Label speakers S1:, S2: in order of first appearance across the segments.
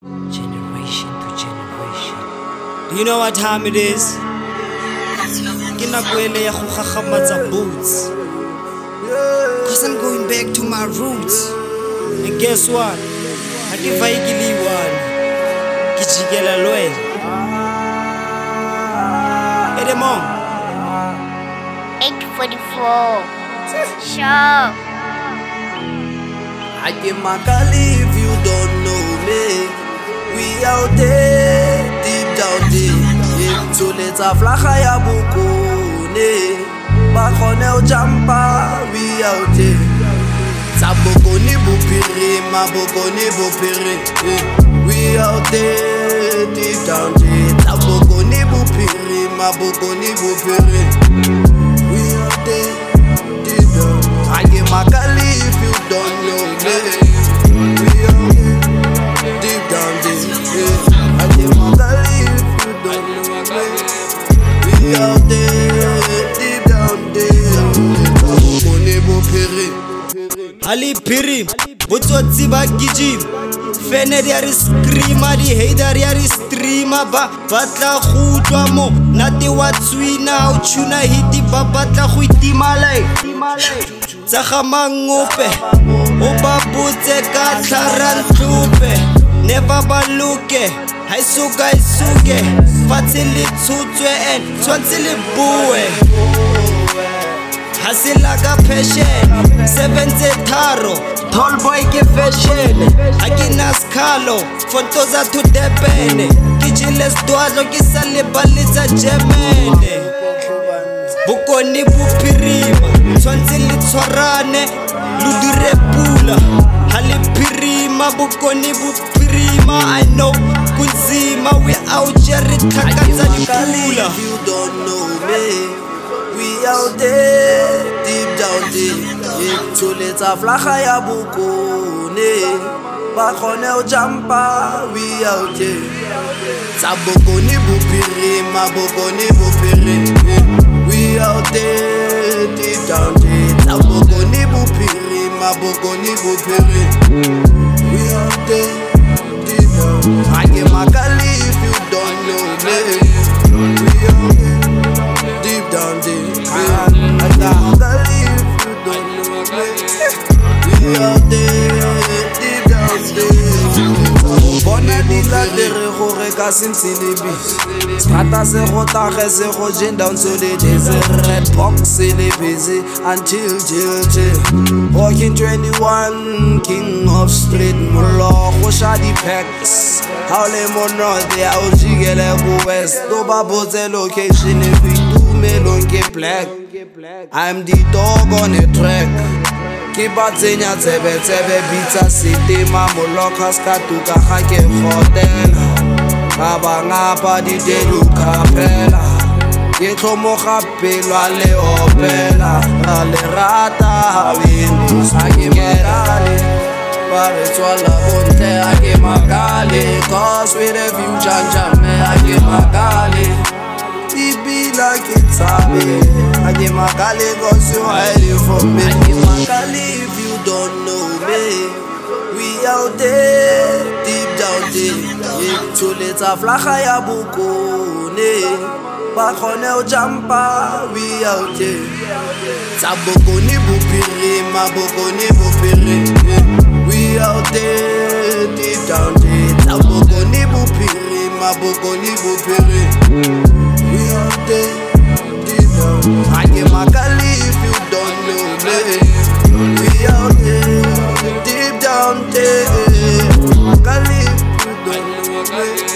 S1: Generation to generation. Do you know what time it is? Ke nako ele ya go gagamatsa boots. Cause I'm going back to my roots. And guess what? Ha ke vaikili one. Ke jikela lwena. Ede mom.
S2: 844. Sure.
S3: I get my Kali if you don't know me. We out there, deep down there. So let's have ya bukone. Bakone o jampa, we out there. Sabokoni bupiri, mabokoni bupiri. We out there, deep down there. Sabokoni bupiri, mabokoni bupiri. We out there, deep down. I get my Kali if you don't know me. We out there, deep down there. I get my Kali if you don't know me. We out there, deep down there. Sabokoni bupiri.
S1: Ali Piri, Butsotsi ba gijim. Fene di ari screamer, di hater ari streamer. Batla go utlwa mo, nate wa tswina o tuna hiti ba batla go itimala. Tsa ga mangope, o ba botse ka tlharantlope. Never ba loke, ha isuke, fatshe le tsutswe and tshwantse le bue. Hasila ka passion, 7 tharo, tall boy ke fashion. Akina skalo, fontoza to depene. Kijiles dwadlo ke sale balitsa Germany. Bukoni bupirima, tshwantse le tshwarane, ludure pula. Hali pirima, bukoni bupirima. I know kunzima, we out here tlhakanza dipula.
S3: You don't know me. We out there, deep down there. So let's have ya bukone. Bakone o jampa, we out there. Sabokoni bupiri, mabokoni bupiri. We out there, deep down there. Sabokoni bupiri, mabokoni bupiri. We out there, deep down. I get my Kali if you don't know me. We out there, deep down there. I got my Kali if you don't know me. We out there, deep down there. Bona dila dere go reka senselebi. Strata se go tage se go jeng down so the desert. Red box se le busy until chill. Walking 21, king of street mulo go shadi packs. How le mo north they out jigele go west. To ba botse location if we do melon ke black. I'm the dog on the track. Kiba tsenya tsebe bitsa city mamoloka skatuka ga ke hotela. Ba bangapa di delu kapela. Ke tlomoga pelwa le opela. Ra le rata bini sa ke merale. Ba re tswala bonte a ke makale. Cause with the future jame a ke makale. Ibila ke tsabe a ke makale cause you hiding from me. A ke makale if you don't know me. We out there, deep down there. So let's have ya bukone. Bakone o jampa, we out there. Sabokoni bupiri, mabokoni bupiri. We out there, deep down there. Sabokoni bupiri, mabokoni bupiri. We out there, deep down. I get my Kali if you don't know me. We out there, deep down there. Kali if you don't know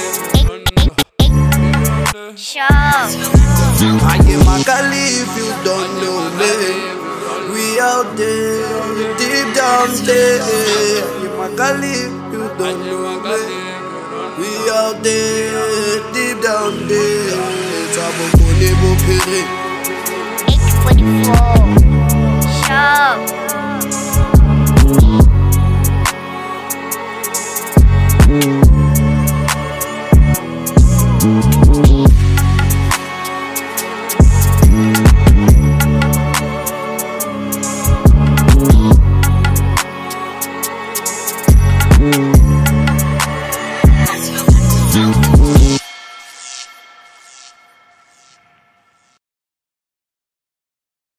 S3: me.
S2: Sure.
S3: I get my Kali if you don't know me. We out there, deep down there. I get my Kali if you don't know me. We out there, deep down there. Sabokoni bupiri.
S2: 844. Sure. Show.